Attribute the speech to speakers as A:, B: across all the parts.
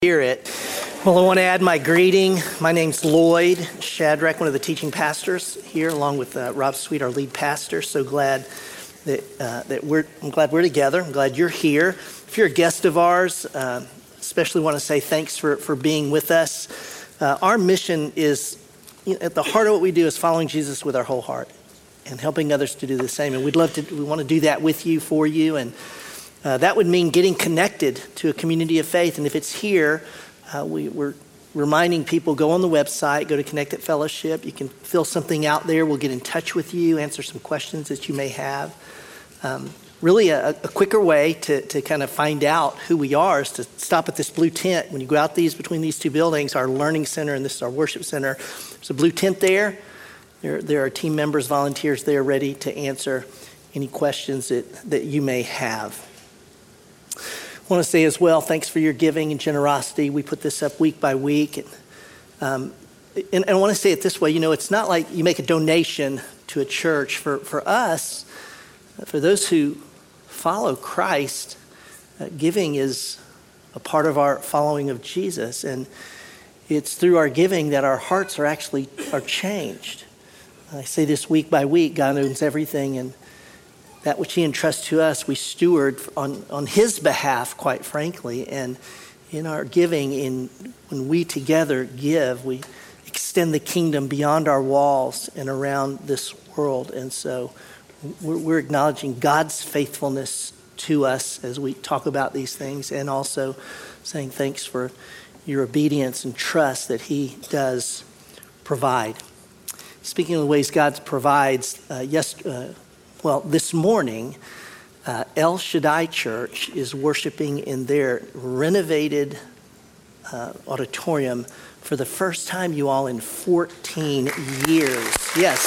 A: Hear it. Well, I want to add my greeting. My name's Lloyd Shadrack, one of the teaching pastors here, along with Rob Sweet, our lead pastor. So glad that we're together. I'm glad you're here. If you're a guest of ours, especially want to say thanks for being with us. Our mission is, at the heart of what we do is following Jesus with our whole heart and helping others to do the same. And we want to do that with you, for you, and that would mean getting connected to a community of faith. And if it's here, we're reminding people, go on the website, go to Connected Fellowship. You can fill something out there. We'll get in touch with you, answer some questions that you may have. Really a quicker way to kind of find out who we are is to stop at this blue tent. When you go out between these two buildings, our learning center and this is our worship center, there's a blue tent there. There are team members, volunteers there ready to answer any questions that you may have. I want to say as well, thanks for your giving and generosity. We put this up week by week. And I want to say it this way, it's not like you make a donation to a church. For us, for those who follow Christ, giving is a part of our following of Jesus. And it's through our giving that our hearts are changed. I say this week by week, God owns everything, and that which he entrusts to us, we steward on his behalf, quite frankly. And in our giving, when we together give, we extend the kingdom beyond our walls and around this world. And so we're acknowledging God's faithfulness to us as we talk about these things, and also saying thanks for your obedience and trust that he does provide. Speaking of the ways God provides, this morning, El Shaddai Church is worshiping in their renovated auditorium for the first time, you all, in 14 years. Yes.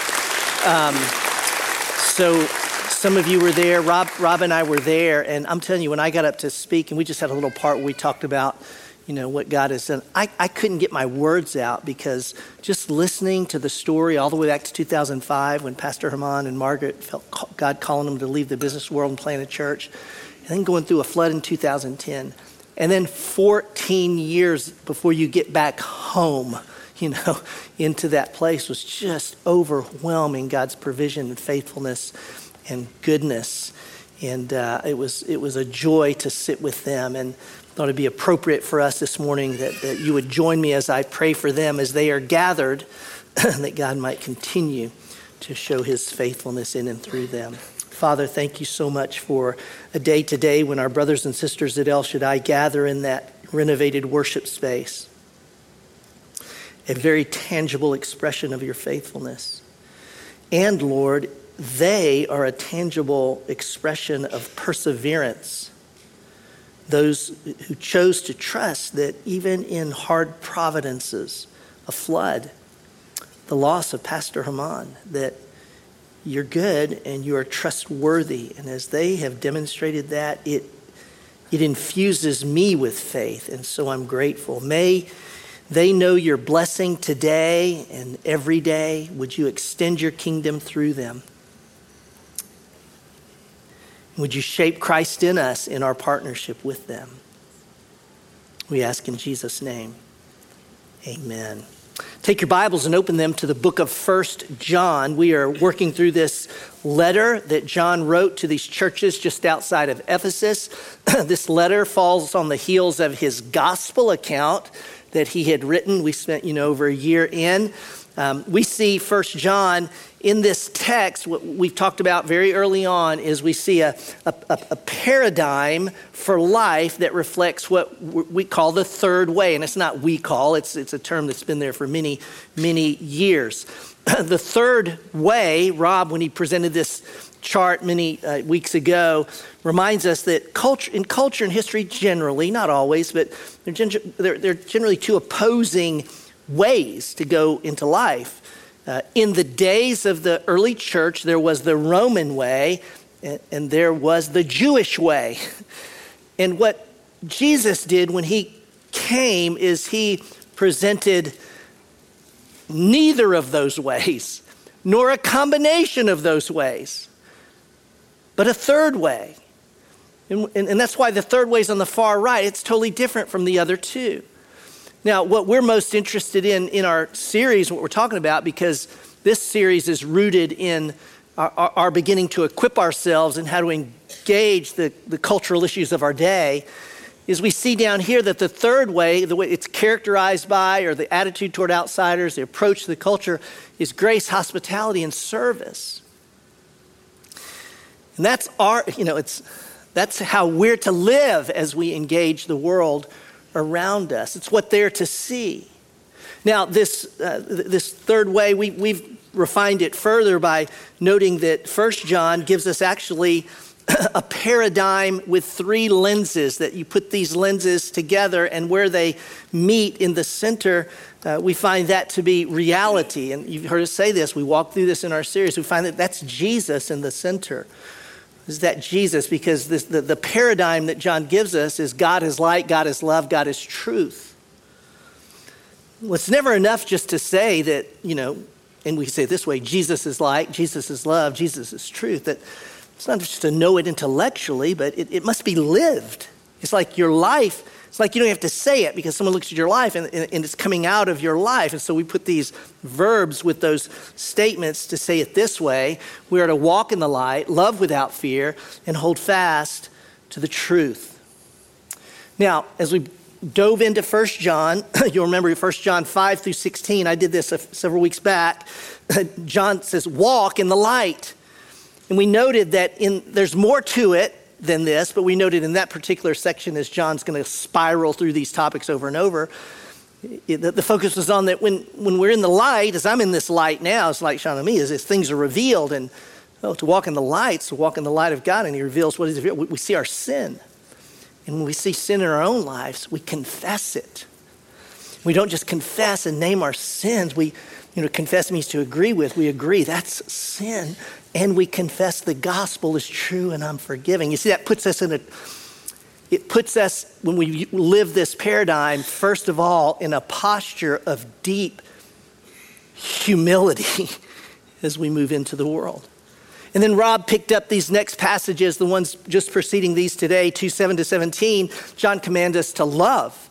A: So some of you were there. Rob and I were there, and I'm telling you, when I got up to speak, and we just had a little part where we talked about what God has done. I couldn't get my words out, because just listening to the story all the way back to 2005 when Pastor Herman and Margaret felt God calling them to leave the business world and plant a church, and then going through a flood in 2010, and then 14 years before you get back home, into that place was just overwhelming, God's provision and faithfulness and goodness. And it was a joy to sit with them, and thought it'd be appropriate for us this morning that you would join me as I pray for them as they are gathered, that God might continue to show his faithfulness in and through them. Father, thank you so much for a day today when our brothers and sisters at El Shaddai gather in that renovated worship space, a very tangible expression of your faithfulness. And Lord, they are a tangible expression of perseverance. Those who chose to trust that even in hard providences, a flood, the loss of Pastor Herman, that you're good and you are trustworthy. And as they have demonstrated that, it infuses me with faith. And so I'm grateful. May they know your blessing today and every day. Would you extend your kingdom through them? Would you shape Christ in us in our partnership with them? We ask in Jesus' name, amen. Take your Bibles and open them to the book of 1 John. We are working through this letter that John wrote to these churches just outside of Ephesus. This letter falls on the heels of his gospel account that he had written. We spent, over a year in. We see 1 John in this text. What we've talked about very early on is we see a paradigm for life that reflects what we call the third way. And it's not we call, it's a term that's been there for many, many years. The third way, Rob, when he presented this chart many weeks ago, reminds us that in culture and history generally, not always, but they're generally two opposing ways to go into life. In the days of the early church, there was the Roman way and there was the Jewish way. And what Jesus did when he came is he presented neither of those ways, nor a combination of those ways, but a third way. And that's why the third way is on the far right. It's totally different from the other two. Now, what we're most interested in our series, what we're talking about, because this series is rooted in our beginning to equip ourselves and how to engage the cultural issues of our day, is we see down here that the third way, the way it's characterized by, or the attitude toward outsiders, the approach to the culture, is grace, hospitality, and service. And that's that's how we're to live as we engage the world around us. It's what they're to see. Now, this third way, we've refined it further by noting that 1 John gives us actually a paradigm with three lenses, that you put these lenses together, and where they meet in the center, we find that to be reality. And you've heard us say this, we walk through this in our series, we find that that's Jesus in the center. Is that Jesus? Because the paradigm that John gives us is God is light, God is love, God is truth. Well, it's never enough just to say that, and we say it this way, Jesus is light, Jesus is love, Jesus is truth. That it's not just to know it intellectually, but it must be lived. It's like your life. It's like you don't have to say it because someone looks at your life and it's coming out of your life. And so we put these verbs with those statements to say it this way. We are to walk in the light, love without fear, and hold fast to the truth. Now, as we dove into 1 John, you'll remember 1 John 5 through 16. I did this several weeks back. John says, walk in the light. And we noted that there's more to it than this, but we noted in that particular section, as John's going to spiral through these topics over and over, the focus was on that when we're in the light, as I'm in this light now, it's like Sean and me, as things are revealed, and to walk in the light, to walk in the light of God, and he reveals what he's revealed. We see our sin. And when we see sin in our own lives, we confess it. We don't just confess and name our sins. Confess means to agree with. We agree, that's sin. And we confess the gospel is true and I'm forgiving. You see, that puts us when we live this paradigm, first of all, in a posture of deep humility as we move into the world. And then Rob picked up these next passages, the ones just preceding these today, 2:7-17. John commands us to love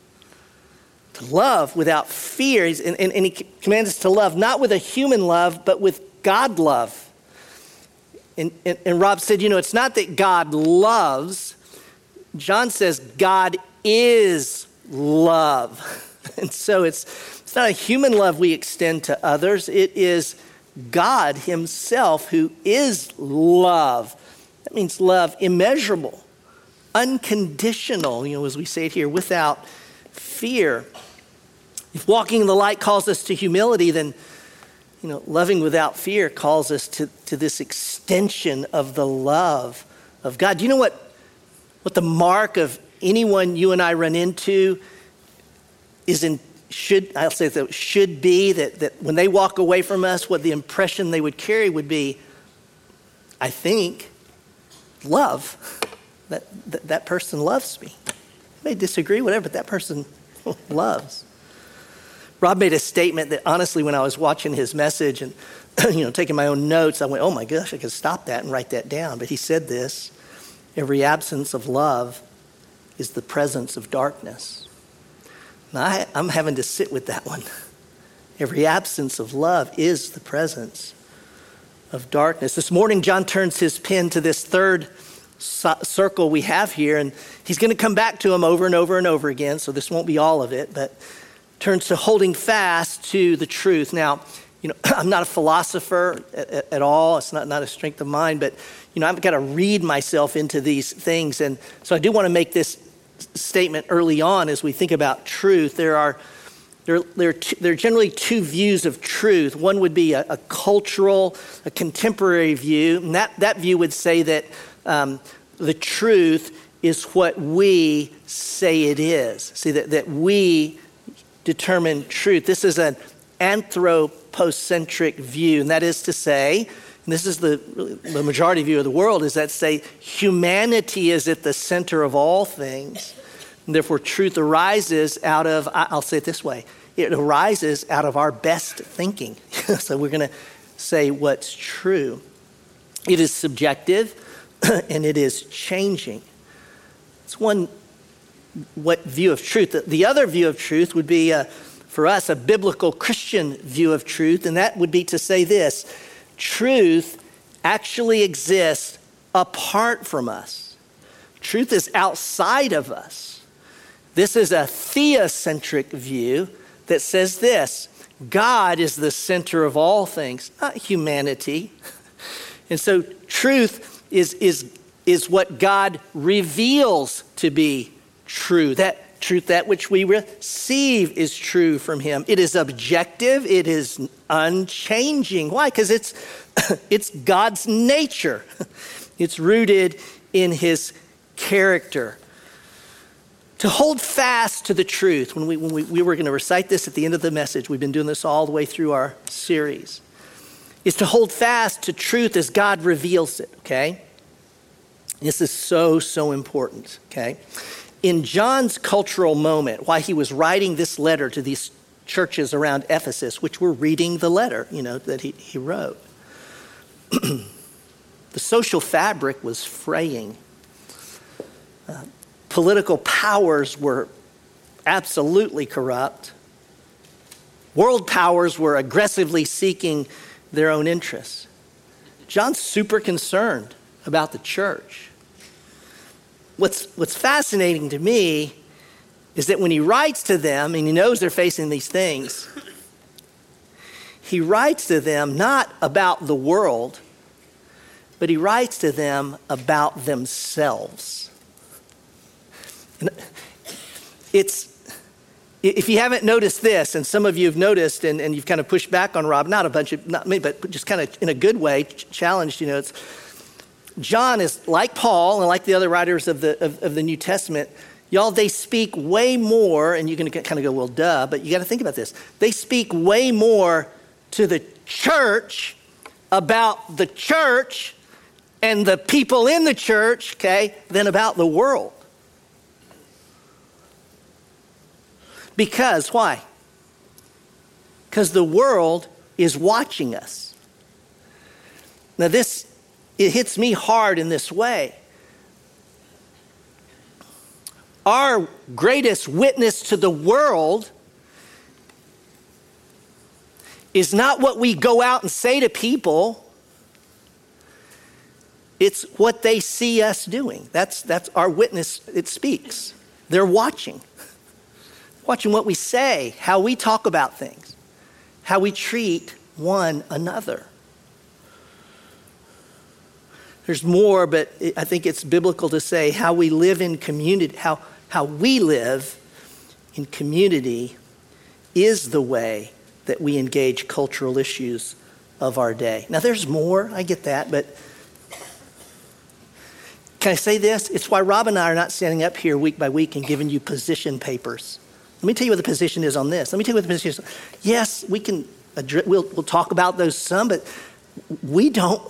A: without fear. And he commands us to love, not with a human love, but with God love. And Rob said, it's not that God loves. John says God is love. And so it's not a human love we extend to others. It is God himself who is love. That means love immeasurable, unconditional, as we say it here, without fear. If walking in the light calls us to humility, then loving without fear calls us to this extension of the love of God. Do you know what the mark of anyone you and I run into should be that when they walk away from us, what the impression they would carry would be, I think, love. That person loves me. They may disagree, whatever, but that person loves. Rob made a statement that honestly, when I was watching his message and taking my own notes, I went, oh my gosh, I could stop that and write that down. But he said this, every absence of love is the presence of darkness. Now I'm having to sit with that one. Every absence of love is the presence of darkness. This morning, John turns his pen to this third circle we have here, and he's going to come back to him over and over and over again, so this won't be all of it, but turns to holding fast to the truth. Now, I'm not a philosopher at all. It's not a strength of mine, but, I've got to read myself into these things. And so I do want to make this statement early on as we think about truth. There are generally two views of truth. One would be a cultural, a contemporary view. And that view would say that the truth is what we say it is. See, that we determine truth. This is an anthropocentric view, and that is to say, and this is the majority view of the world, is that say humanity is at the center of all things, and therefore truth arises out of, I'll say it this way, it arises out of our best thinking. So we're going to say what's true. It is subjective. and it is changing. It's one view of truth. The other view of truth would be, for us, a biblical Christian view of truth, and that would be to say this: truth actually exists apart from us. Truth is outside of us. This is a theocentric view that says this: God is the center of all things, not humanity. And so truth is what God reveals to be true. That truth, that which we receive, is true from him. It is objective. It is unchanging. Why? Because it's God's nature. It's rooted in his character. To hold fast to the truth, when we were going to recite this at the end of the message, we've been doing this all the way through our series, is to hold fast to truth as God reveals it, okay? This is so, so important, okay? In John's cultural moment, while he was writing this letter to these churches around Ephesus, which were reading the letter, that he wrote, the social fabric was fraying. Political powers were absolutely corrupt. World powers were aggressively seeking their own interests. John's super concerned about the church. What's fascinating to me is that when he writes to them, and he knows they're facing these things, he writes to them not about the world, but he writes to them about themselves. And if you haven't noticed this, and some of you have noticed, and you've kind of pushed back on Rob, not me, but just kind of in a good way, challenged, it's John is like Paul and like the other writers of the New Testament. Y'all, they speak way more, and you're going to kind of go, well, duh, but you got to think about this. They speak way more to the church about the church and the people in the church, okay, than about the world. Because, why? Because the world is watching us. Now it hits me hard in this way. Our greatest witness to the world is not what we go out and say to people. It's what they see us doing. That's our witness. It speaks. They're watching what we say, how we talk about things, how we treat one another. There's more, but I think it's biblical to say how we live in community, how we live in community is the way that we engage cultural issues of our day. Now there's more, I get that, but can I say this? It's why Rob and I are not standing up here week by week and giving you position papers. Let me tell you what the position is on this. Let me tell you what the position is. Yes, we can we'll talk about those some, but we don't.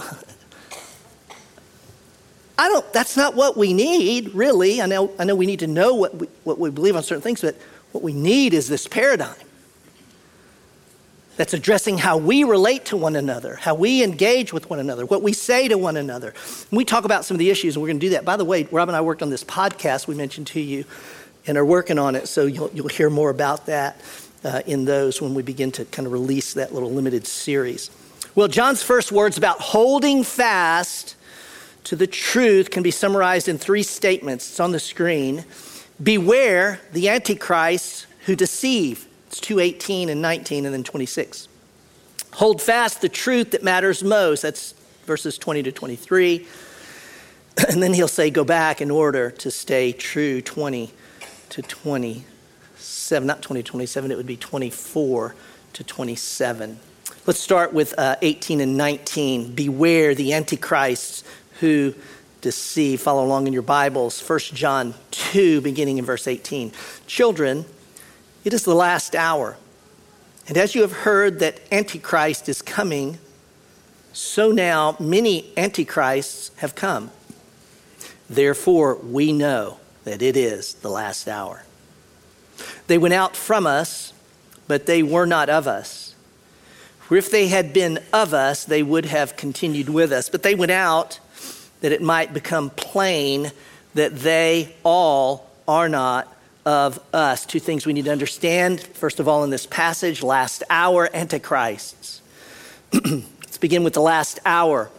A: That's not what we need, really. I know we need to know what we believe on certain things, but what we need is this paradigm that's addressing how we relate to one another, how we engage with one another, what we say to one another. And we talk about some of the issues, and we're going to do that. By the way, Rob and I worked on this podcast we mentioned to you and are working on it, so you'll hear more about that in those when we begin to kind of release that little limited series. Well, John's first words about holding fast to the truth can be summarized in 3 statements. It's on the screen. Beware the Antichrist who deceive. It's 2:18 and 19 and then 26. Hold fast the truth that matters most. That's verses 20 to 23. And then he'll say, go back in order to stay true, 20 to 27. Not 20 to 27, it would be 24 to 27. Let's start with 18 and 19. Beware the Antichrists who deceive. Follow along in your Bibles. 1 John 2, beginning in verse 18. Children, it is the last hour. And as you have heard that Antichrist is coming, so now many Antichrists have come. Therefore, we know that it is the last hour. They went out from us, but they were not of us. For if they had been of us, they would have continued with us. But they went out that it might become plain that they all are not of us. Two things we need to understand. First of all, in this passage, last hour, antichrists. Let's begin with the last hour.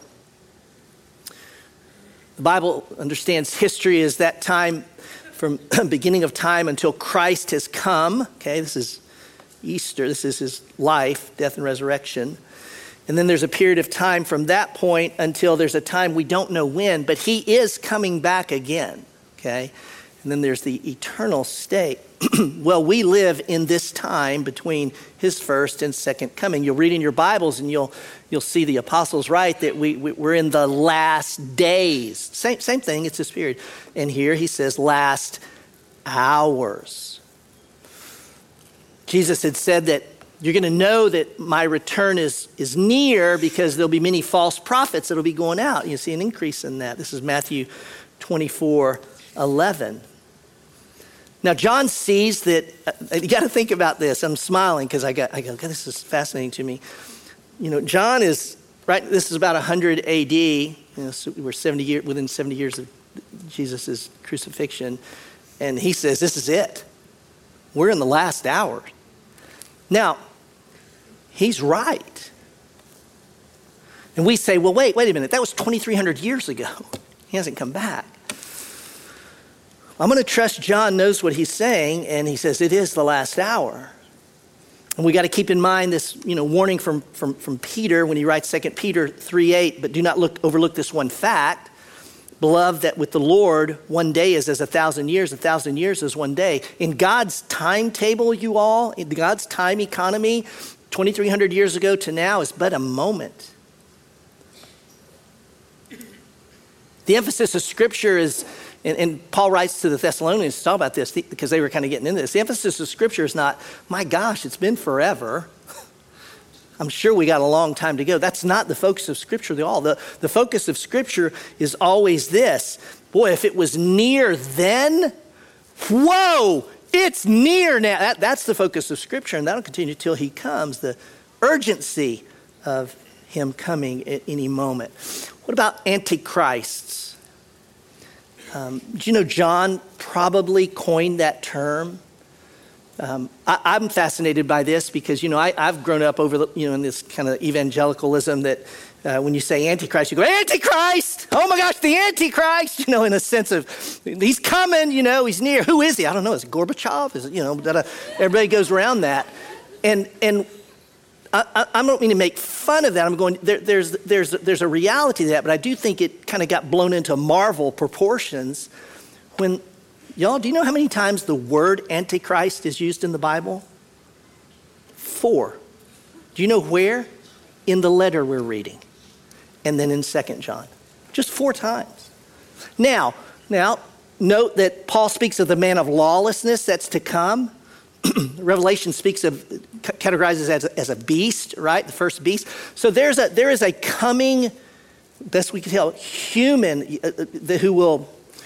A: The Bible understands history as that time from beginning of time until Christ has come. Okay, this is Easter. This is his life, death, and resurrection. And then there's a period of time from that point until there's a time we don't know when, but he is coming back again. Okay, and then there's the eternal state. Well, we live in this time between his first and second coming. You'll read in your Bibles and you'll see the apostles write that we're in the last days. Same thing, it's this period. And here he says last hours. Jesus had said that you're going to know that my return is near because there'll be many false prophets that'll be going out. You see an increase in that. This is Matthew 24:11. Now, John sees that, you got to think about this. I'm smiling because I go, God, this is fascinating to me. You know, John is, right, this is about 100 AD. You know, so we're within 70 years of Jesus' crucifixion. And he says, this is it. We're in the last hour. Now, he's right. And we say, well, wait a minute. That was 2,300 years ago. He hasn't come back. I'm going to trust John knows what he's saying, and he says it is the last hour. And we got to keep in mind this, warning from Peter when he writes 2 Peter 3:8, but do not overlook this one fact. Beloved, that with the Lord, one day is as 1,000 years, 1,000 years is one day. In God's timetable, you all, in God's time economy, 2,300 years ago to now is but a moment. The emphasis of Scripture is, and Paul writes to the Thessalonians to talk about this because they were kind of getting into this. The emphasis of Scripture is not, my gosh, it's been forever. I'm sure we got a long time to go. That's not the focus of Scripture at all. The focus of Scripture is always this. Boy, if it was near then, whoa, it's near now. That's the focus of Scripture, and that'll continue till he comes, the urgency of him coming at any moment. What about antichrists? Do you know John probably coined that term? I'm fascinated by this because, I've grown up in this kind of evangelicalism that when you say Antichrist, you go, Antichrist! Oh my gosh, the Antichrist! In a sense of, he's coming, he's near. Who is he? I don't know. Is it Gorbachev? Is it, everybody goes around that. And I don't mean to make fun of that. I'm going, there's a reality to that, but I do think it kind of got blown into Marvel proportions when, y'all, do you know how many times the word Antichrist is used in the Bible? 4. Do you know where? In the letter we're reading. And then in 2 John. Just 4 times. Now, note that Paul speaks of the man of lawlessness that's to come. Revelation categorizes as a beast, right? The first beast. So there is a coming, best we can tell, human who will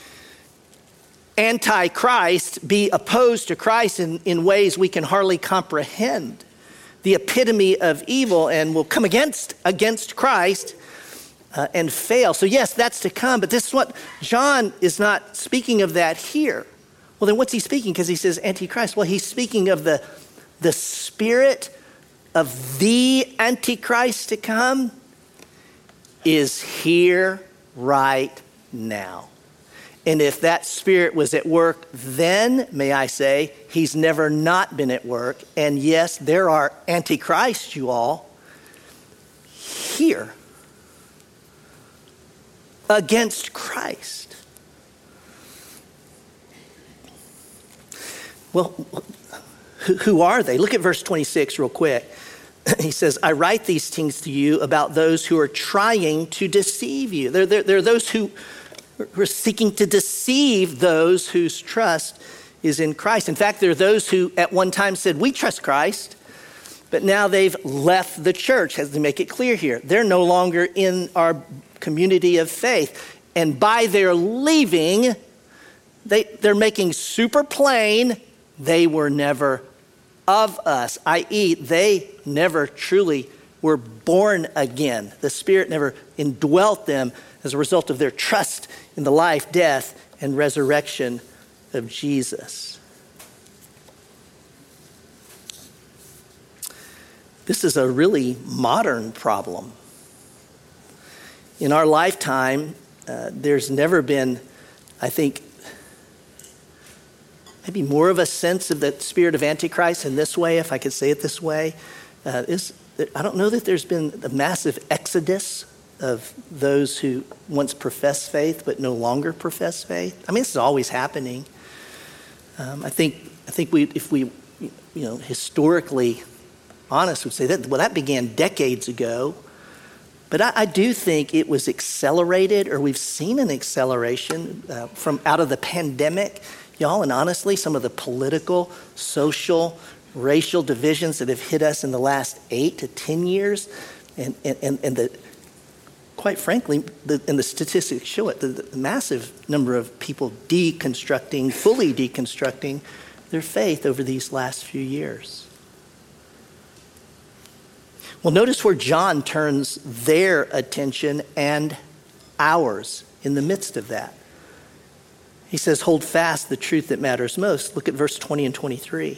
A: anti-Christ, be opposed to Christ in ways we can hardly comprehend. The epitome of evil, and will come against Christ and fail. So yes, that's to come, but this is what John is not speaking of that here. Well, then what's he speaking? Because he says Antichrist. Well, he's speaking of the spirit of the Antichrist to come is here right now. And if that spirit was at work then, may I say, he's never not been at work. And yes, there are antichrists, you all, here against Christ. Well, who are they? Look at verse 26 real quick. He says, I write these things to you about those who are trying to deceive you. There are those who are seeking to deceive those whose trust is in Christ. In fact, there are those who at one time said, we trust Christ, but now they've left the church, as they make it clear here. They're no longer in our community of faith. And by their leaving, they're making super plain they were never of us, i.e., they never truly were born again. The Spirit never indwelt them as a result of their trust in the life, death, and resurrection of Jesus. This is a really modern problem. In our lifetime, there's never been, I think, maybe more of a sense of the spirit of Antichrist in this way, if I could say it this way. I don't know that there's been a massive exodus of those who once professed faith but no longer profess faith. I mean, this is always happening. I think if we historically honest would say that began decades ago. But I do think it was accelerated, or we've seen an acceleration from out of the pandemic, y'all, and honestly, some of the political, social, racial divisions that have hit us in the last 8 to 10 years, and quite frankly, and the statistics show it, the massive number of people fully deconstructing their faith over these last few years. Well, notice where John turns their attention and ours in the midst of that. He says, hold fast the truth that matters most. Look at verse 20 to 23.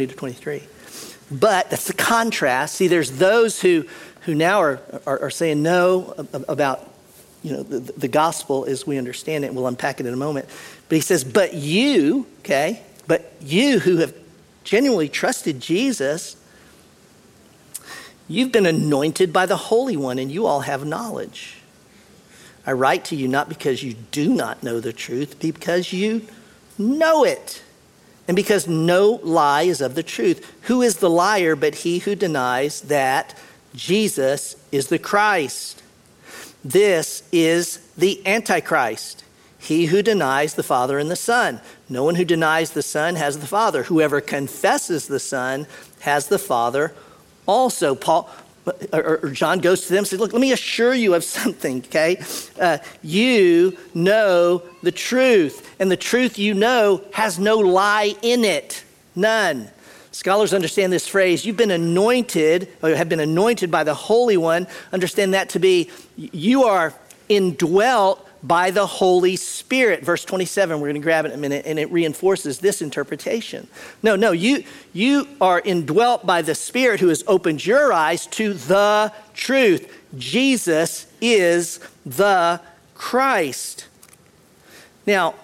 A: But that's the contrast. See, there's those who now are saying no about the gospel as we understand it, and we'll unpack it in a moment. But he says, but you who have genuinely trusted Jesus, you've been anointed by the Holy One, and you all have knowledge. I write to you not because you do not know the truth, but because you know it, and because no lie is of the truth. Who is the liar but he who denies that Jesus is the Christ? This is the Antichrist, he who denies the Father and the Son. No one who denies the Son has the Father. Whoever confesses the Son has the Father also. John goes to them and says, look, let me assure you of something, okay? You know the truth, and the truth you know has no lie in it, none. Scholars understand this phrase, you've been anointed, or have been anointed by the Holy One. Understand that to be, you are indwelt by the Holy Spirit. Verse 27, we're going to grab it in a minute, and it reinforces this interpretation. No, you are indwelt by the Spirit who has opened your eyes to the truth. Jesus is the Christ. Now,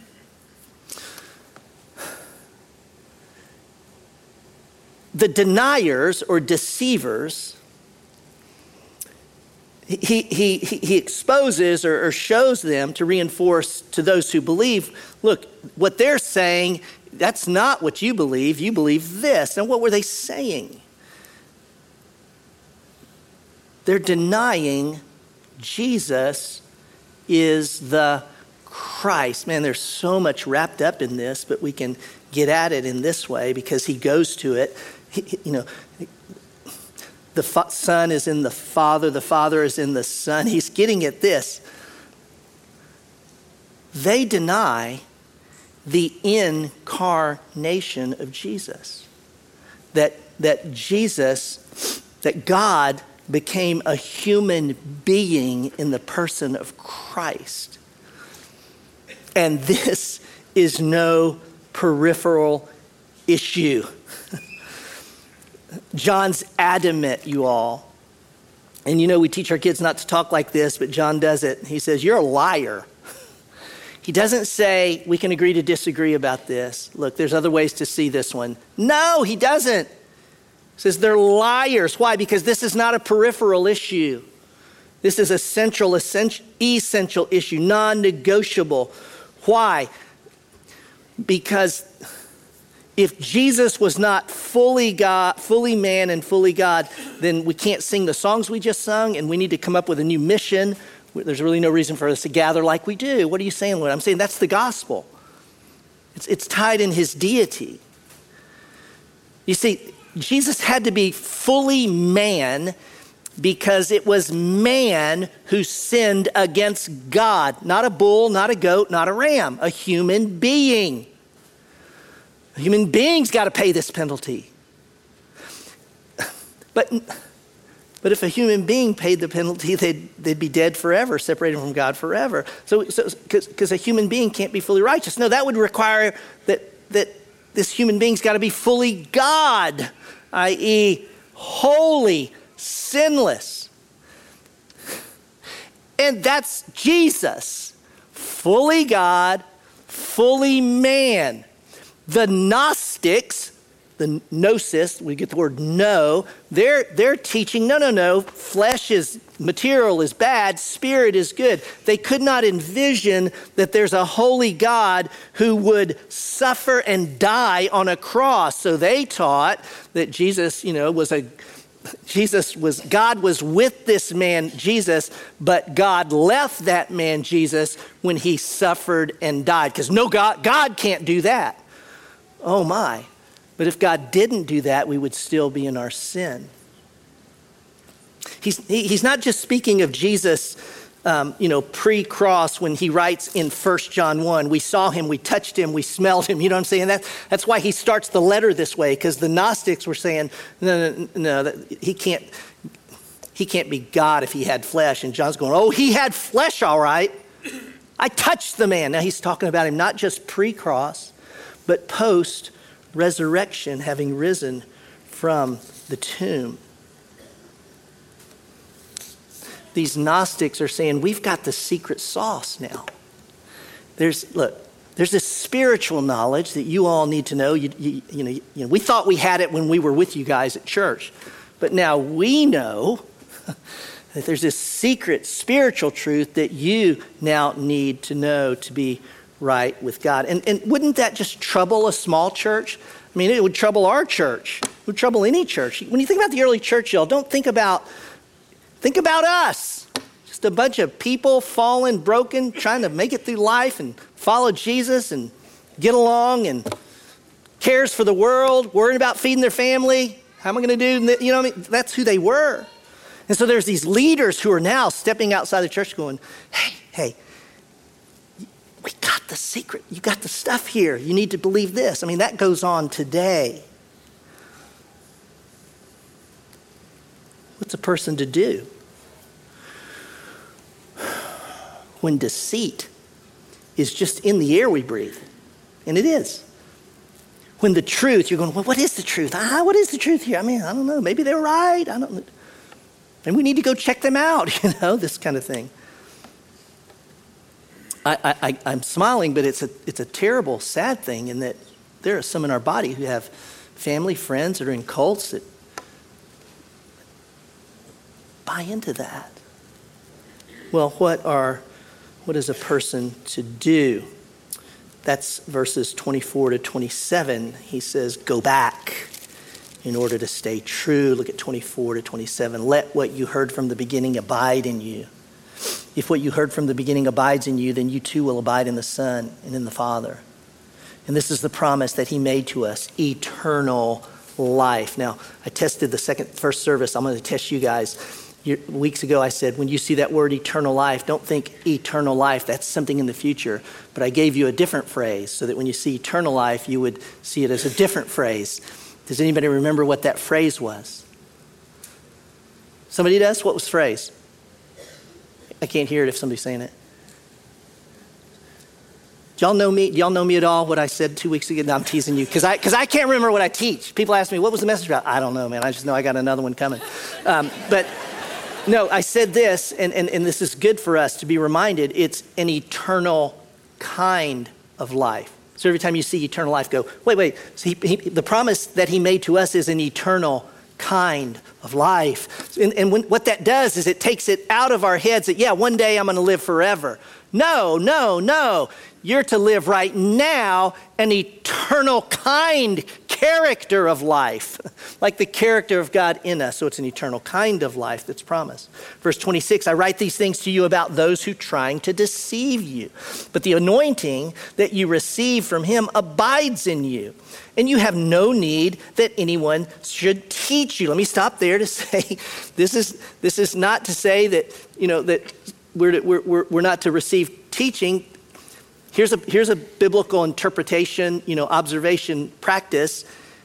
A: the deniers or deceivers, he exposes or shows them to reinforce to those who believe, look, what they're saying, that's not what you believe this. And what were they saying? They're denying Jesus is the Christ. Man, there's so much wrapped up in this, but we can get at it in this way because he goes to it. The Son is in the Father is in the Son. He's getting at this. They deny the incarnation of Jesus. That God became a human being in the person of Christ. And this is no peripheral issue. John's adamant, you all. And we teach our kids not to talk like this, but John does it. He says, you're a liar. He doesn't say, we can agree to disagree about this. Look, there's other ways to see this one. No, he doesn't. He says they're liars. Why? Because this is not a peripheral issue. This is a central, essential issue, non-negotiable. Why? Because if Jesus was not fully God, fully man and fully God, then we can't sing the songs we just sung, and we need to come up with a new mission. There's really no reason for us to gather like we do. What are you saying, Lord? I'm saying that's the gospel. It's tied in his deity. You see, Jesus had to be fully man because it was man who sinned against God. Not a bull, not a goat, not a ram, a human being. A human being's got to pay this penalty. But But if a human being paid the penalty, they'd be dead forever, separated from God forever. So because a human being can't be fully righteous. No, that would require that this human being's got to be fully God, i.e. holy, sinless. And that's Jesus, fully God, fully man. The Gnostics, the gnosis, we get the word no, they're teaching, no, flesh is, material is bad, spirit is good. They could not envision that there's a holy God who would suffer and die on a cross. So they taught that Jesus, God was with this man, Jesus, but God left that man, Jesus, when he suffered and died. Because God can't do that. Oh my. But if God didn't do that, we would still be in our sin. He's not just speaking of Jesus, pre-cross when he writes in 1 John 1, we saw him, we touched him, we smelled him. You know what I'm saying? That's why he starts the letter this way, because the Gnostics were saying, no, he can't be God if he had flesh. And John's going, oh, he had flesh, all right. I touched the man. Now he's talking about him not just pre-cross, but post-resurrection, having risen from the tomb. These Gnostics are saying, we've got the secret sauce now. There's this spiritual knowledge that you all need to know. We thought we had it when we were with you guys at church, but now we know that there's this secret spiritual truth that you now need to know to be right with God. And wouldn't that just trouble a small church? I mean, it would trouble our church. It would trouble any church. When you think about the early church, y'all, don't think about us. Just a bunch of people fallen, broken, trying to make it through life and follow Jesus and get along and cares for the world, worrying about feeding their family. How am I going to do? You know what I mean? That's who they were. And so there's these leaders who are now stepping outside the church going, hey, we got the secret. You got the stuff here. You need to believe this. I mean, that goes on today. What's a person to do when deceit is just in the air we breathe? And it is. When the truth, you're going, well, what is the truth? What is the truth here? I mean, I don't know. Maybe they're right. I don't know. And we need to go check them out, this kind of thing. I'm smiling, but it's a terrible, sad thing in that there are some in our body who have family, friends that are in cults that buy into that. Well, what is a person to do? That's verses 24 to 27. He says, go back in order to stay true. Look at 24 to 27. Let what you heard from the beginning abide in you. If what you heard from the beginning abides in you, then you too will abide in the Son and in the Father. And this is the promise that he made to us, eternal life. Now, I tested the first service. I'm going to test you guys. Weeks ago, I said, when you see that word eternal life, don't think eternal life. That's something in the future. But I gave you a different phrase so that when you see eternal life, you would see it as a different phrase. Does anybody remember what that phrase was? Somebody does? What was the phrase? I can't hear it if somebody's saying it. Do y'all know me? Do y'all know me at all? What I said 2 weeks ago? No, I'm teasing you because I can't remember what I teach. People ask me, what was the message about? I don't know, man. I just know I got another one coming. But no, I said this, and this is good for us to be reminded. It's an eternal kind of life. So every time you see eternal life, go, wait. So the promise that he made to us is an eternal kind of life. And what that does is it takes it out of our heads that, one day I'm going to live forever. No. You're to live right now an eternal kind character of life, like the character of God in us. So it's an eternal kind of life that's promised. Verse 26, I write these things to you about those who trying to deceive you. But the anointing that you receive from him abides in you. And you have no need that anyone should teach you. Let me stop there to say, this is not to say that, that we're not to receive teaching. Here's a biblical interpretation, observation, practice.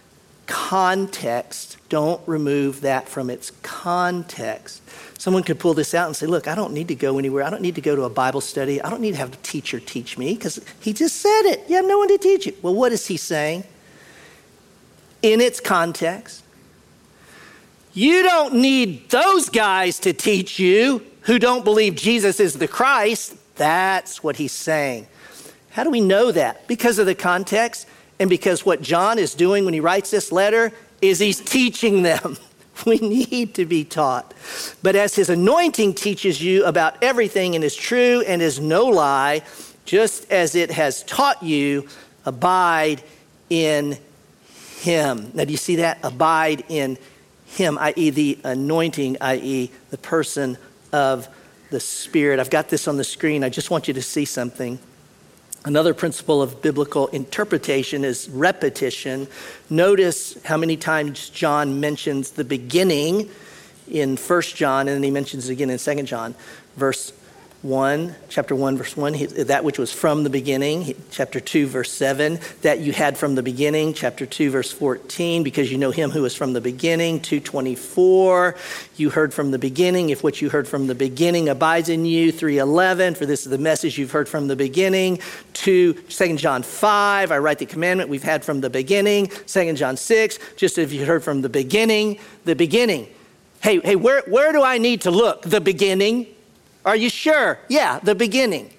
A: context. Don't remove that from its context. Someone could pull this out and say, look, I don't need to go anywhere. I don't need to go to a Bible study. I don't need to have a teacher teach me because he just said it. You have no one to teach you. Well, what is he saying? In its context, you don't need those guys to teach you who don't believe Jesus is the Christ. That's what he's saying. How do we know that? Because of the context and because what John is doing when he writes this letter is he's teaching them. We need to be taught. But as his anointing teaches you about everything and is true and is no lie, just as it has taught you, abide in him. Now, do you see that? Abide in him, i.e. the anointing, i.e. the person of the Spirit. I've got this on the screen. I just want you to see something. Another principle of biblical interpretation is repetition. Notice how many times John mentions the beginning in 1 John, and then he mentions it again in 2 John, chapter 1, verse 1, that which was from the beginning. Chapter 2, verse 7, that you had from the beginning. Chapter 2, verse 14, because you know him who was from the beginning. 2:24, you heard from the beginning, if what you heard from the beginning abides in you. 3:11, for this is the message you've heard from the beginning. 2 John 5, I write the commandment we've had from the beginning. 2 John 6, just as you heard from the beginning. The beginning. Hey, where do I need to look? The beginning. Are you sure? Yeah, the beginning.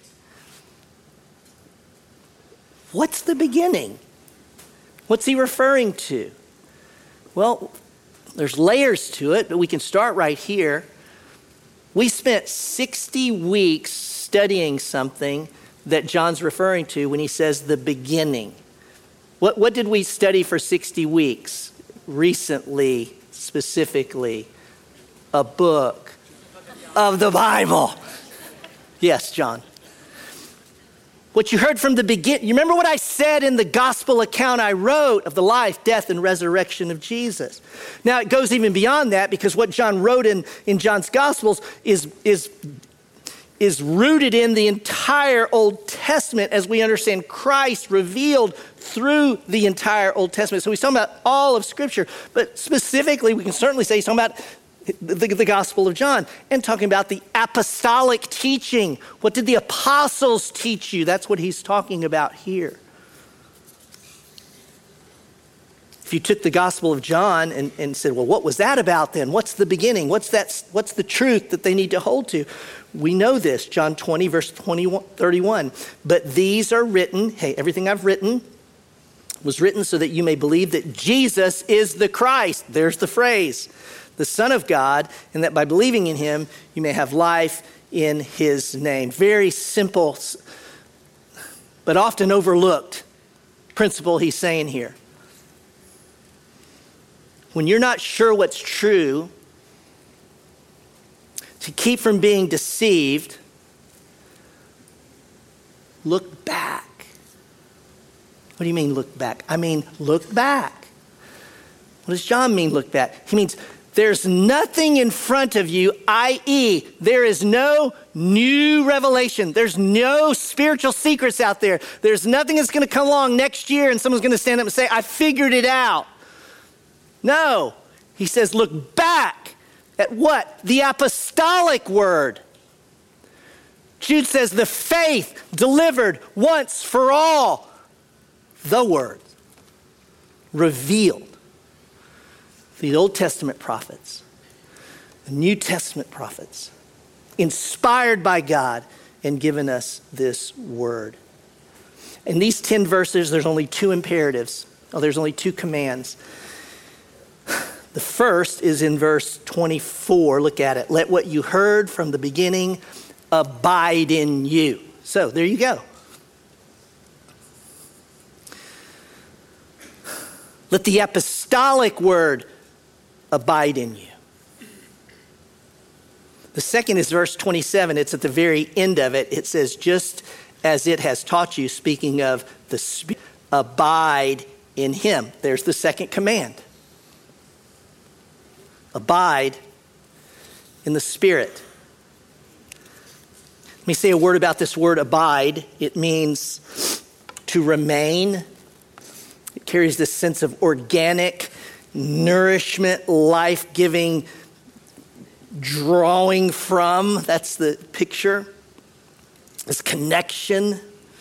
A: What's the beginning? What's he referring to? Well, there's layers to it, but we can start right here. We spent 60 weeks studying something that John's referring to when he says the beginning. What did we study for 60 weeks? Recently, specifically, a book of the Bible. Yes, John. What you heard from the beginning, you remember what I said in the gospel account I wrote of the life, death, and resurrection of Jesus. Now it goes even beyond that because what John wrote in John's gospels is rooted in the entire Old Testament as we understand Christ revealed through the entire Old Testament. So he's talking about all of Scripture, but specifically we can certainly say he's talking about the Gospel of John and talking about the apostolic teaching. What did the apostles teach you? That's what he's talking about here. If you took the Gospel of John and said, well, what was that about then? What's the beginning? What's the truth that they need to hold to? We know this, John 20, verse 31. But these are written, everything I've written was written so that you may believe that Jesus is the Christ. There's the phrase. The Son of God, and that by believing in him, you may have life in his name. Very simple, but often overlooked principle he's saying here. When you're not sure what's true, to keep from being deceived, look back. What do you mean look back? I mean look back. What does John mean look back? He means there's nothing in front of you, i.e., there is no new revelation. There's no spiritual secrets out there. There's nothing that's going to come along next year and someone's going to stand up and say, I figured it out. No. He says, look back at what? The apostolic word. Jude says, the faith delivered once for all. The word revealed. The Old Testament prophets, the New Testament prophets, inspired by God and given us this word. In these 10 verses, there's only 2 imperatives. There's only 2 commands. The first is in verse 24. Look at it. Let what you heard from the beginning abide in you. So there you go. Let the apostolic word abide in you. The second is verse 27. It's at the very end of it. It says, just as it has taught you, speaking of the Spirit, abide in him. There's the second command. Abide in the Spirit. Let me say a word about this word abide. It means to remain. It carries this sense of organic nourishment, life-giving, drawing from. That's the picture. This connection.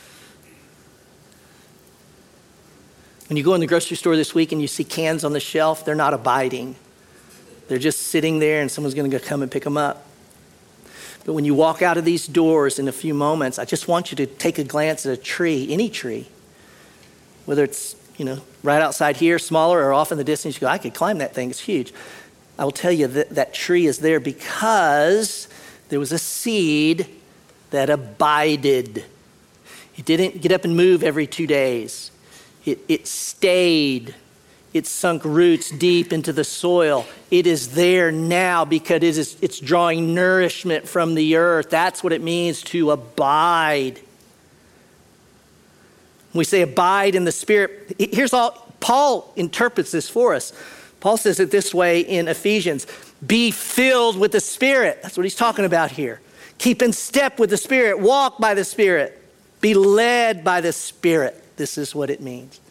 A: When you go in the grocery store this week and you see cans on the shelf, they're not abiding. They're just sitting there and someone's going to come and pick them up. But when you walk out of these doors in a few moments, I just want you to take a glance at a tree, any tree, whether it's, right outside here, smaller, or off in the distance. You go, I could climb that thing. It's huge. I will tell you that that tree is there because there was a seed that abided. It didn't get up and move every 2 days. It stayed. It sunk roots deep into the soil. It is there now because it's drawing nourishment from the earth. That's what it means to abide. When we say abide in the Spirit, here's all, Paul interprets this for us. Paul says it this way in Ephesians, be filled with the Spirit. That's what he's talking about here. Keep in step with the Spirit. Walk by the Spirit. Be led by the Spirit. This is what it means.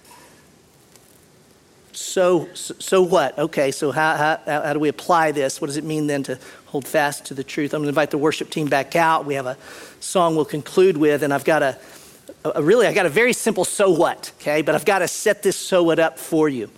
A: So what? Okay, so how do we apply this? What does it mean then to hold fast to the truth? I'm going to invite the worship team back out. We have a song we'll conclude with, and I've got I got a very simple so what, okay? But I've got to set this so what up for you.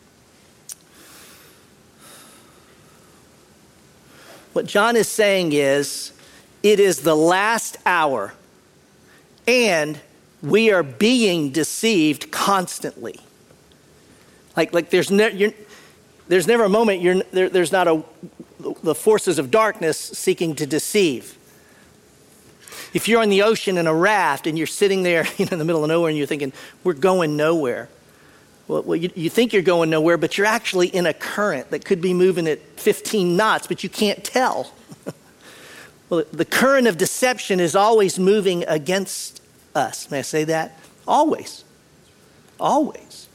A: What John is saying is, it is the last hour, and we are being deceived constantly. Like there's never a moment there's not the forces of darkness seeking to deceive. If you're on the ocean in a raft and you're sitting there in the middle of nowhere and you're thinking, we're going nowhere. Well, you think you're going nowhere, but you're actually in a current that could be moving at 15 knots, but you can't tell. Well, the current of deception is always moving against us. May I say that? Always. Always.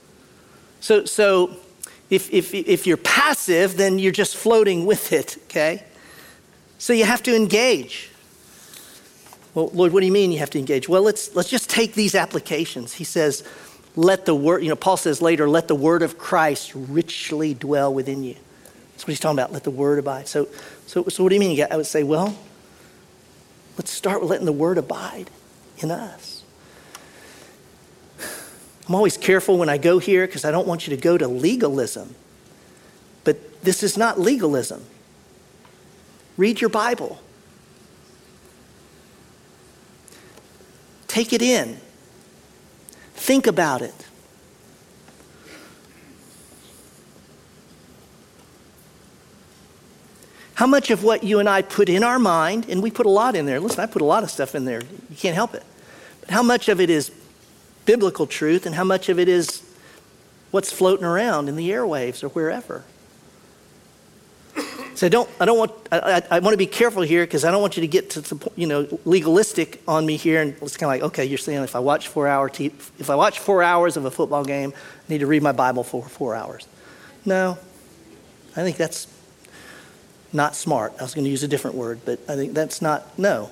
A: So if you're passive, then you're just floating with it, okay? So you have to engage. Well, Lord, what do you mean you have to engage? Well, let's just take these applications. He says, let the word, Paul says later, let the word of Christ richly dwell within you. That's what he's talking about, let the word abide. So what do you mean? I would say, well, let's start with letting the word abide in us. I'm always careful when I go here because I don't want you to go to legalism. But this is not legalism. Read your Bible. Take it in. Think about it. How much of what you and I put in our mind, and we put a lot in there. Listen, I put a lot of stuff in there. You can't help it. But how much of it is biblical truth and how much of it is what's floating around in the airwaves or wherever? So I want to be careful here because I don't want you to get to the legalistic on me here, and it's kind of like, okay, you're saying if I watch 4 hours of a football game, I need to read my Bible for 4 hours. No, I think that's not smart. I was going to use a different word, but I think that's not, no.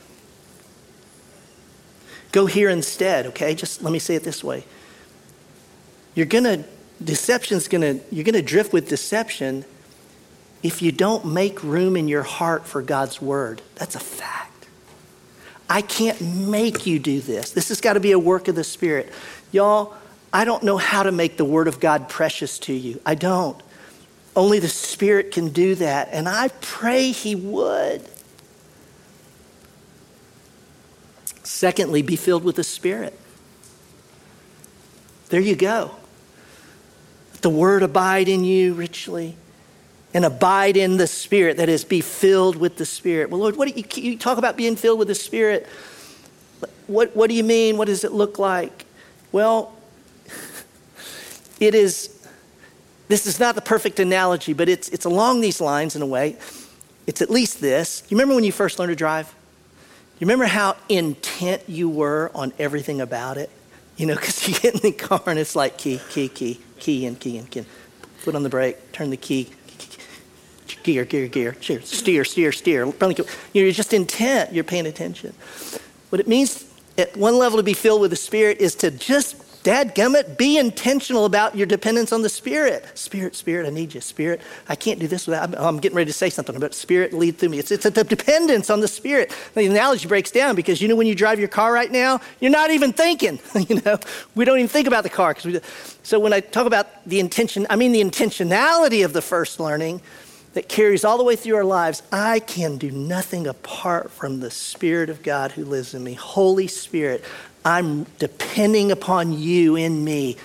A: Go here instead, okay? Just let me say it this way. You're going to drift with deception if you don't make room in your heart for God's word. That's a fact. I can't make you do this. This has got to be a work of the Spirit. Y'all, I don't know how to make the word of God precious to you. I don't. Only the Spirit can do that, and I pray He would. Secondly, be filled with the Spirit. There you go. Let the word abide in you richly, and abide in the Spirit. That is, be filled with the Spirit. Well, Lord, what do you talk about being filled with the Spirit? What do you mean? What does it look like? Well, this is not the perfect analogy, but it's along these lines in a way. It's at least this. You remember when you first learned to drive? You remember how intent you were on everything about it? Because you get in the car and it's like key, and key. Foot on the brake, turn the key, gear, steer. You're just intent, you're paying attention. What it means at one level to be filled with the Spirit is to just Dadgummit, be intentional about your dependence on the Spirit. Spirit, I need you. Spirit, I can't do this without, I'm getting ready to say something about Spirit, lead through me. It's a dependence on the Spirit. The analogy breaks down because when you drive your car right now, you're not even thinking, We don't even think about the car. So when I talk about the intention, I mean the intentionality of the first learning that carries all the way through our lives. I can do nothing apart from the Spirit of God who lives in me. Holy Spirit, I'm depending upon you in me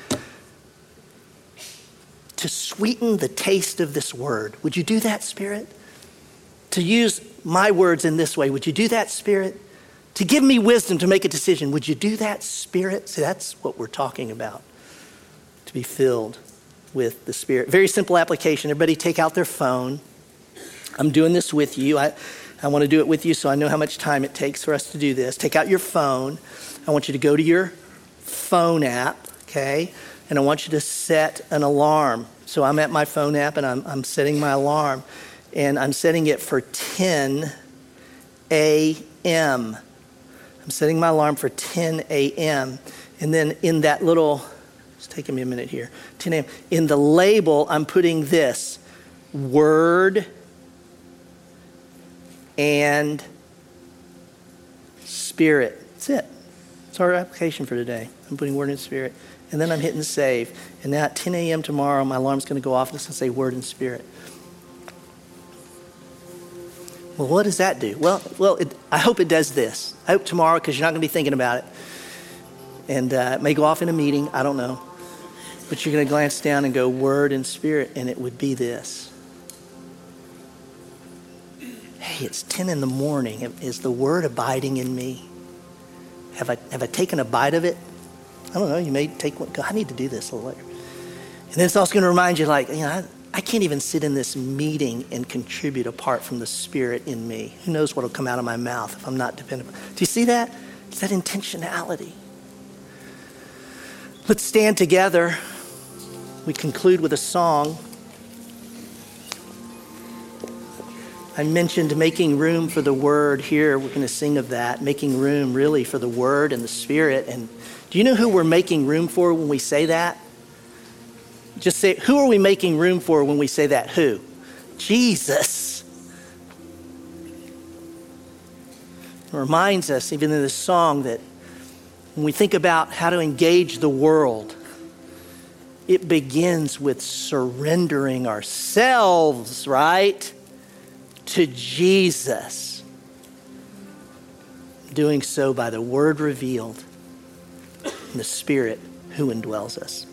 A: to sweeten the taste of this word. Would you do that, Spirit? To use my words in this way. Would you do that, Spirit? To give me wisdom to make a decision. Would you do that, Spirit? See, that's what we're talking about. To be filled with the Spirit. Very simple application. Everybody take out their phone. I'm doing this with you. I want to do it with you so I know how much time it takes for us to do this. Take out your phone. I want you to go to your phone app, okay? And I want you to set an alarm. So I'm at my phone app and I'm setting my alarm. And I'm setting it for 10 a.m. I'm setting my alarm for 10 a.m. And then in that little, it's taking me a minute here, 10 a.m. In the label, I'm putting this, Word and Spirit. That's it. It's our application for today. I'm putting Word and Spirit. And then I'm hitting save. And now at 10 a.m. tomorrow, my alarm's going to go off and it's going to say Word and Spirit. Well, what does that do? Well, I hope it does this. I hope tomorrow, because you're not going to be thinking about it. And it may go off in a meeting. I don't know. But you're going to glance down and go Word and Spirit, and it would be this. Hey, it's 10 in the morning. Is the Word abiding in me? Have I taken a bite of it? I don't know. You may take one. I need to do this a little later. And then it's also going to remind you, I can't even sit in this meeting and contribute apart from the Spirit in me. Who knows what will come out of my mouth if I'm not dependent. Do you see that? It's that intentionality. Let's stand together. We conclude with a song. I mentioned making room for the Word here. We're going to sing of that, making room really for the Word and the Spirit. And do you know who we're making room for when we say that? Just say, who are we making room for when we say that? Who? Jesus. It reminds us, even in this song, that when we think about how to engage the world, it begins with surrendering ourselves, right, to Jesus. Doing so by the Word revealed and the Spirit who indwells us.